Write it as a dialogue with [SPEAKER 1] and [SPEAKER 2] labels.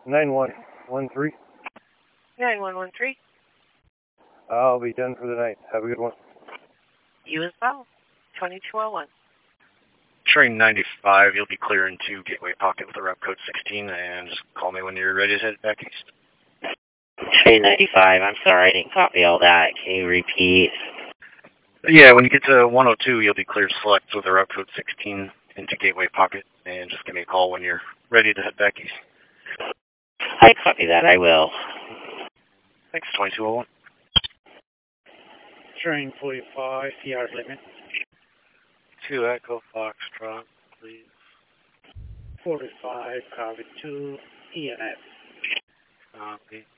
[SPEAKER 1] 9113.
[SPEAKER 2] 9113.
[SPEAKER 1] I'll be done for the night. Have a good one.
[SPEAKER 2] You as well. 2201.
[SPEAKER 3] Train 95, you'll be clear into Gateway Pocket with a route code 16, and just call me when you're ready to head back east.
[SPEAKER 4] Train 95, I'm sorry, I didn't copy all that. Can you repeat?
[SPEAKER 3] Yeah, when you get to 102, you'll be cleared select with a route code 16 into Gateway Pocket, and just give me a call when you're ready to head back east.
[SPEAKER 4] I copy that, I will.
[SPEAKER 3] Thanks, 2201.
[SPEAKER 5] Train 45, yard limit.
[SPEAKER 6] 2 Echo Foxtrot, please.
[SPEAKER 5] 45, copy 2, ENF.
[SPEAKER 6] Copy.